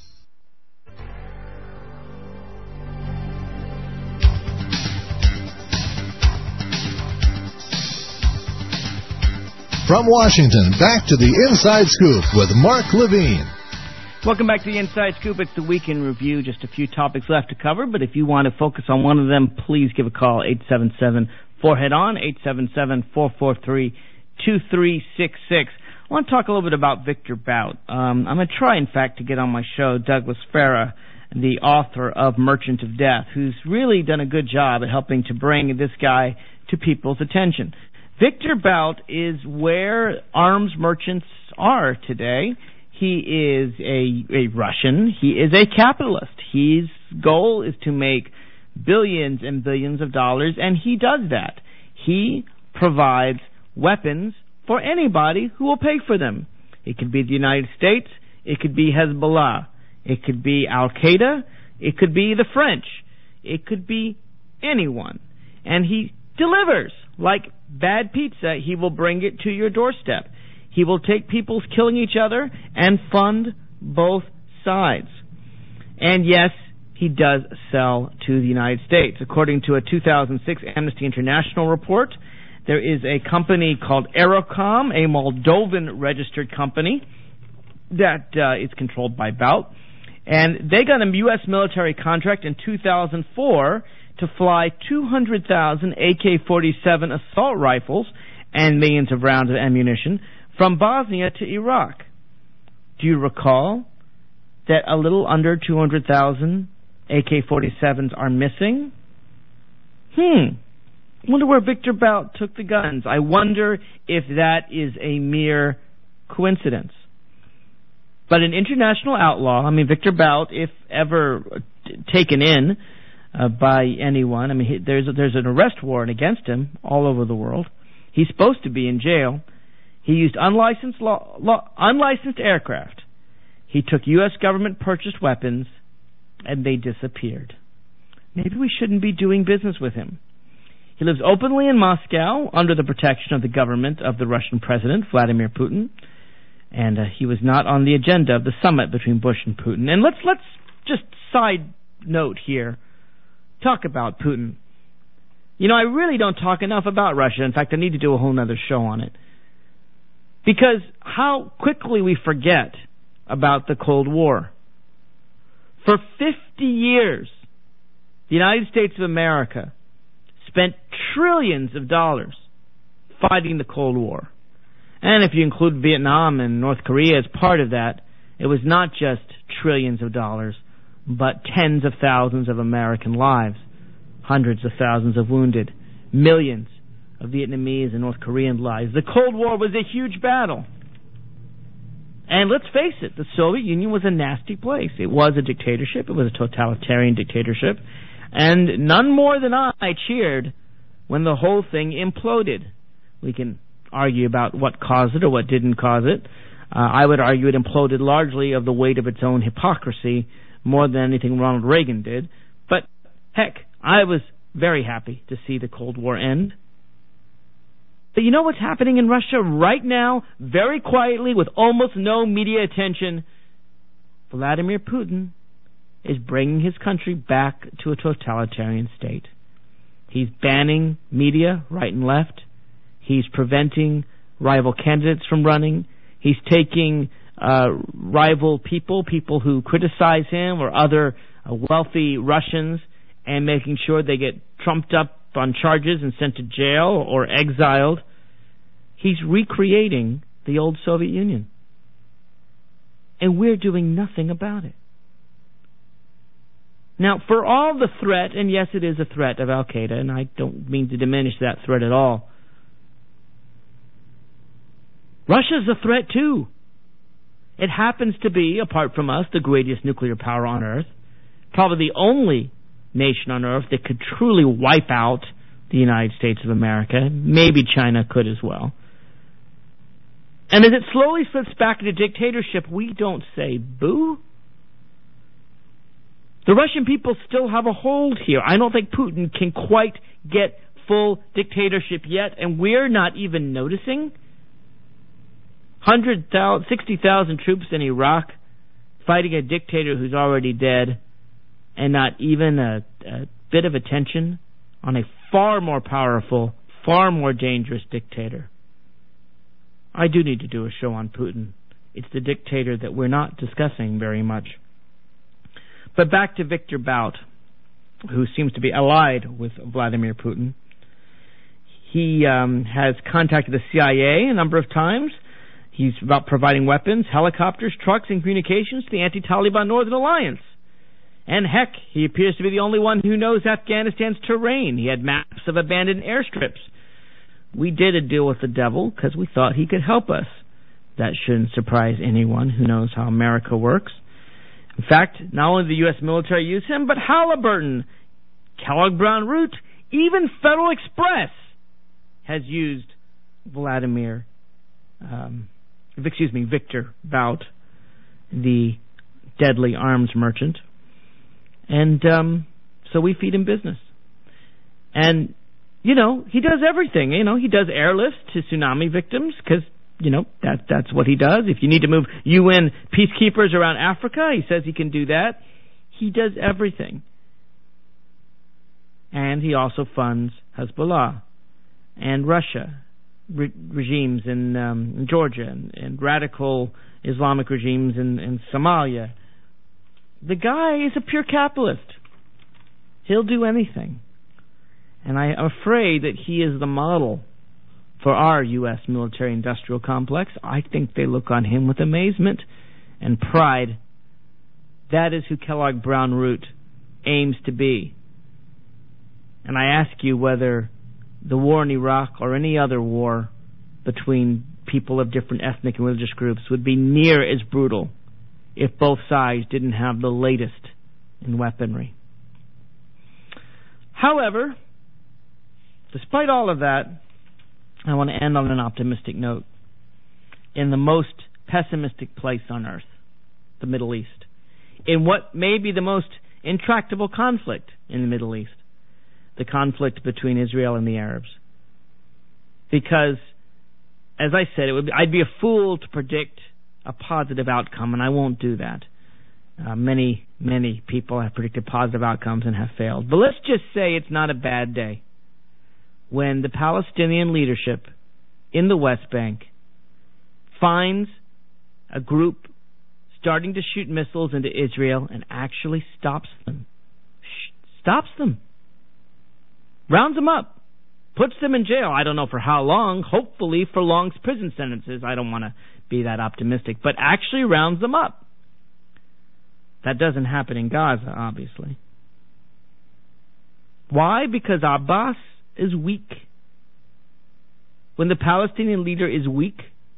From Washington, back to the Inside Scoop with Mark Levine. Welcome back to the Inside Scoop. It's the Week in Review. Just a few topics left to cover, but if you want to focus on one of them, please give a call, eight seven seven, four head on, eight seven seven, four four three, two three six six. I want to talk a little bit about Victor Bout. Um, I'm going to try, in fact, to get on my show Douglas Farah, the author of Merchant of Death, who's really done a good job at helping to bring this guy to people's attention. Victor Bout is where arms merchants are today. He is a, a Russian. He is a capitalist. His goal is to make billions and billions of dollars, and he does that. He provides weapons for anybody who will pay for them. It could be the United States. It could be Hezbollah. It could be Al-Qaeda. It could be the French. It could be anyone. And he delivers. Like bad pizza, he will bring it to your doorstep. He will take people's killing each other and fund both sides. And yes, he does sell to the United States. According to a two thousand six Amnesty International report, there is a company called Aerocom, a Moldovan-registered company that uh, is controlled by Bout. And they got a U S military contract in two thousand four to fly two hundred thousand A K forty-seven assault rifles and millions of rounds of ammunition from Bosnia to Iraq. Do you recall that a little under two hundred thousand A K forty-sevens are missing. Hmm. Wonder where Victor Bout took the guns. I wonder if that is a mere coincidence. But an international outlaw, I mean, Victor Bout, if ever t- taken in uh, by anyone, I mean, he, there's a, there's an arrest warrant against him all over the world. He's supposed to be in jail. He used unlicensed law, law, unlicensed aircraft. He took U S government-purchased weapons, and they disappeared. Maybe we shouldn't be doing business with him. He lives openly in Moscow under the protection of the government of the Russian president, Vladimir Putin, and uh, he was not on the agenda of the summit between Bush and Putin. And let's let's just side note here, talk about Putin. You know, I really don't talk enough about Russia. In fact, I need to do a whole other show on it. Because how quickly we forget about the Cold War. For fifty years, the United States of America spent trillions of dollars fighting the Cold War. And if you include Vietnam and North Korea as part of that, it was not just trillions of dollars, but tens of thousands of American lives, hundreds of thousands of wounded, millions of Vietnamese and North Korean lives. The Cold War was a huge battle. And let's face it, the Soviet Union was a nasty place. It was a dictatorship. It was a totalitarian dictatorship. And none more than I cheered when the whole thing imploded. We can argue about what caused it or what didn't cause it. Uh, I would argue it imploded largely of the weight of its own hypocrisy more than anything Ronald Reagan did. But, heck, I was very happy to see the Cold War end. But you know what's happening in Russia right now, very quietly, with almost no media attention? Vladimir Putin is bringing his country back to a totalitarian state. He's banning media right and left. He's preventing rival candidates from running. He's taking uh, rival people, people who criticize him or other uh, wealthy Russians, and making sure they get trumped up on charges and sent to jail or exiled. He's recreating the old Soviet Union. And we're doing nothing about it. Now, for all the threat, and yes, it is a threat of Al-Qaeda, and I don't mean to diminish that threat at all, Russia's a threat too. It happens to be, apart from us, the greatest nuclear power on Earth, probably the only nation on Earth that could truly wipe out the United States of America. Maybe China could as well. And as it slowly slips back into dictatorship, we don't say boo. The Russian people still have a hold here. I don't think Putin can quite get full dictatorship yet, and we're not even noticing. one hundred thousand, sixty thousand troops in Iraq fighting a dictator who's already dead, and not even a, a bit of attention on a far more powerful, far more dangerous dictator. I do need to do a show on Putin. It's the dictator that we're not discussing very much. But back to Victor Bout, who seems to be allied with Vladimir Putin. He um, has contacted the C I A a number of times. He's about providing weapons, helicopters, trucks, and communications to the anti-Taliban Northern Alliance. And heck, he appears to be the only one who knows Afghanistan's terrain. He had maps of abandoned airstrips. We did a deal with the devil because we thought he could help us. That shouldn't surprise anyone who knows how America works. In fact, not only the U S military used him, but Halliburton, Kellogg Brown Root, even Federal Express has used Vladimir, um, excuse me, Victor Bout, the deadly arms merchant. And um, so we feed him business. And, you know, he does everything. You know, he does airlifts to tsunami victims because, you know, that that's what he does. If you need to move U N peacekeepers around Africa, he says he can do that. He does everything. And he also funds Hezbollah and Russia, re- regimes in, um, in Georgia and, and radical Islamic regimes in, in Somalia. The guy is a pure capitalist. He'll do anything. And I am afraid that he is the model for our U S military-industrial complex. I think they look on him with amazement and pride. That is who Kellogg Brown Root aims to be. And I ask you whether the war in Iraq or any other war between people of different ethnic and religious groups would be near as brutal if both sides didn't have the latest in weaponry. However, despite all of that, I want to end on an optimistic note. In the most pessimistic place on earth, the Middle East, in what may be the most intractable conflict in the Middle East, the conflict between Israel and the Arabs. Because, as I said, it would be, I'd be a fool to predict a positive outcome, and I won't do that. Uh, many, many people have predicted positive outcomes and have failed. But let's just say it's not a bad day when the Palestinian leadership in the West Bank finds a group starting to shoot missiles into Israel and actually stops them. Stops them. Rounds them up. Puts them in jail. I don't know for how long. Hopefully for long prison sentences. I don't want to be that optimistic. But actually rounds them up. That doesn't happen in Gaza, obviously. Why? Because Abbas is weak. When the Palestinian leader is weak,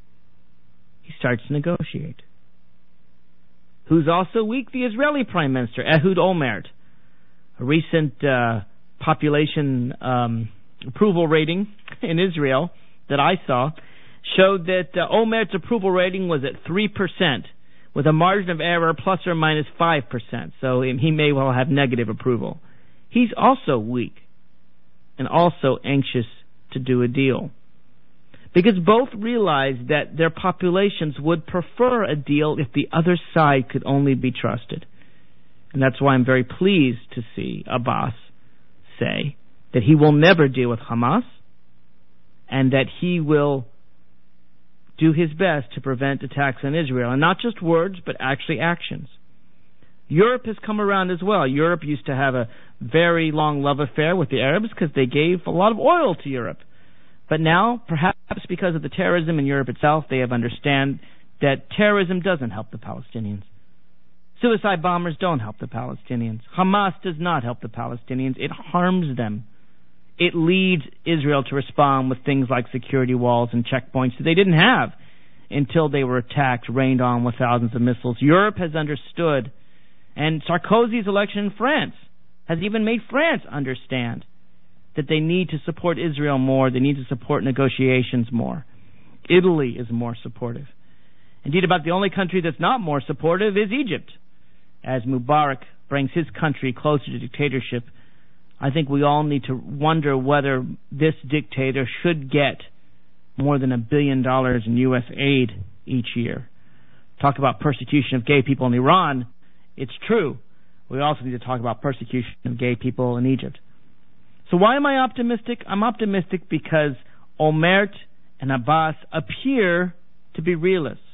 he starts to negotiate. Who's also weak? The Israeli Prime Minister, Ehud Olmert. A recent uh, population um, approval rating in Israel that I saw showed that uh, Olmert's approval rating was at three percent with a margin of error plus or minus five percent. So he may well have negative approval. He's also weak and also anxious to do a deal. Because both realize that their populations would prefer a deal if the other side could only be trusted. And that's why I'm very pleased to see Abbas say that he will never deal with Hamas and that he will do his best to prevent attacks on Israel. And not just words, but actually actions. Europe has come around as well. Europe used to have a very long love affair with the Arabs because they gave a lot of oil to Europe. But now, perhaps because of the terrorism in Europe itself, they have understand that terrorism doesn't help the Palestinians. Suicide bombers don't help the Palestinians. Hamas does not help the Palestinians. It harms them. It leads Israel to respond with things like security walls and checkpoints that they didn't have until they were attacked, rained on with thousands of missiles. Europe has understood, and Sarkozy's election in France has even made France understand that they need to support Israel more, they need to support negotiations more. Italy is more supportive. Indeed, about the only country that's not more supportive is Egypt. As Mubarak brings his country closer to dictatorship, I think we all need to wonder whether this dictator should get more than a billion dollars in U S aid each year. Talk about persecution of gay people in Iran. It's true. We also need to talk about persecution of gay people in Egypt. So why am I optimistic? I'm optimistic because Olmert and Abbas appear to be realists.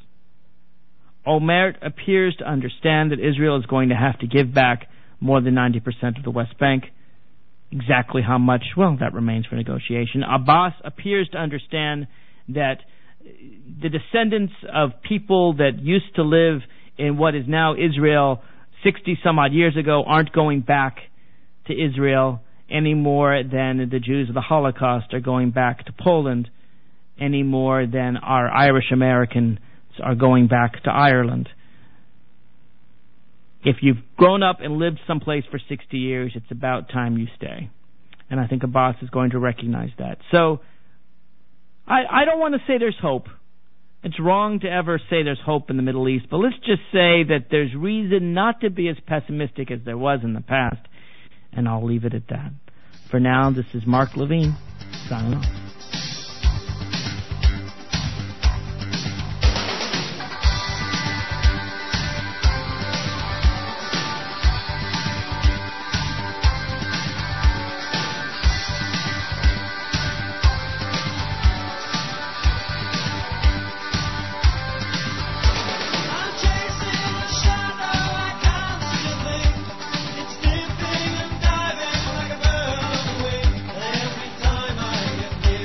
Olmert appears to understand that Israel is going to have to give back more than ninety percent of the West Bank. Exactly how much? Well, that remains for negotiation. Abbas appears to understand that the descendants of people that used to live in what is now Israel sixty some odd years ago aren't going back to Israel any more than the Jews of the Holocaust are going back to Poland, any more than our Irish Americans are going back to Ireland. If you've grown up and lived someplace for sixty years, it's about time you stay. And I think Abbas is going to recognize that. So, I, I don't want to say there's hope. It's wrong to ever say there's hope in the Middle East, but let's just say that there's reason not to be as pessimistic as there was in the past. And I'll leave it at that. For now, this is Mark Levine, signing off. Every time I get near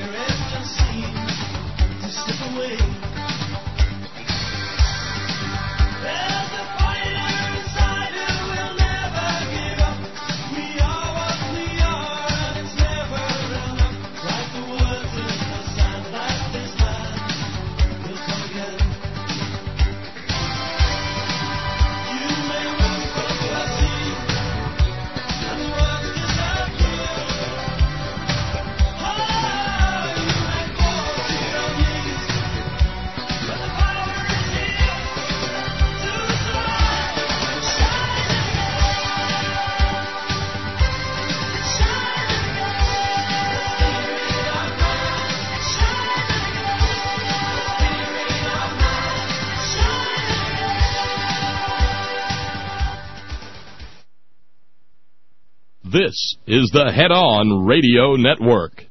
This is the Head On Radio Network.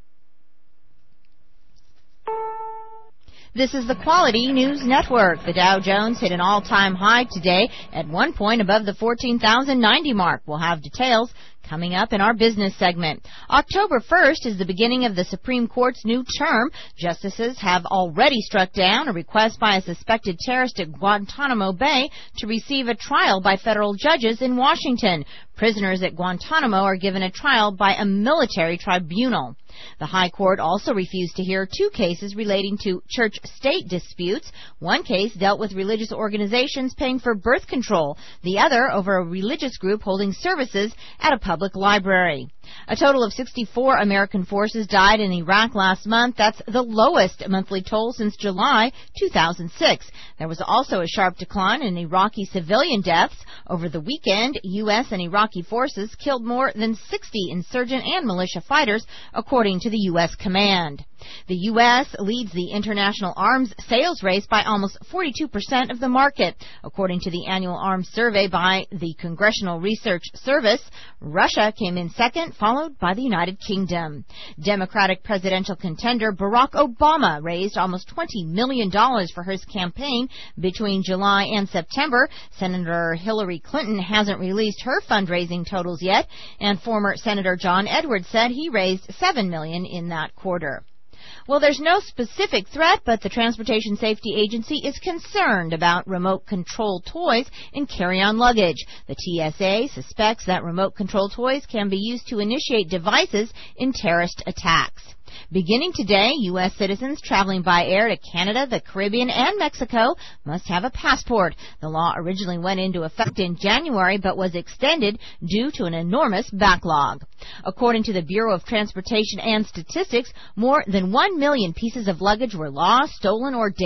This is the Quality News Network. The Dow Jones hit an all-time high today at one point above the fourteen thousand ninety mark. We'll have details coming up in our business segment. October first is the beginning of the Supreme Court's new term. Justices have already struck down a request by a suspected terrorist at Guantanamo Bay to receive a trial by federal judges in Washington. Prisoners at Guantanamo are given a trial by a military tribunal. The High Court also refused to hear two cases relating to church-state disputes. One case dealt with religious organizations paying for birth control, the other over a religious group holding services at a public library. A total of sixty-four American forces died in Iraq last month. That's the lowest monthly toll since July two thousand six. There was also a sharp decline in Iraqi civilian deaths. Over the weekend, U S and Iraqi forces killed more than sixty insurgent and militia fighters, according to the U S command. The U S leads the international arms sales race by almost forty-two percent of the market, according to the annual arms survey by the Congressional Research Service. Russia came in second, followed by the United Kingdom. Democratic presidential contender Barack Obama raised almost twenty million dollars for his campaign between July and September. Senator Hillary Clinton hasn't released her fundraising totals yet, and former Senator John Edwards said he raised seven million dollars in that quarter. Well, there's no specific threat, but the Transportation Safety Agency is concerned about remote-control toys in carry-on luggage. The T S A suspects that remote-control toys can be used to initiate devices in terrorist attacks. Beginning today, U S citizens traveling by air to Canada, the Caribbean, and Mexico must have a passport. The law originally went into effect in January but was extended due to an enormous backlog. According to the Bureau of Transportation and Statistics, more than one million pieces of luggage were lost, stolen, or damaged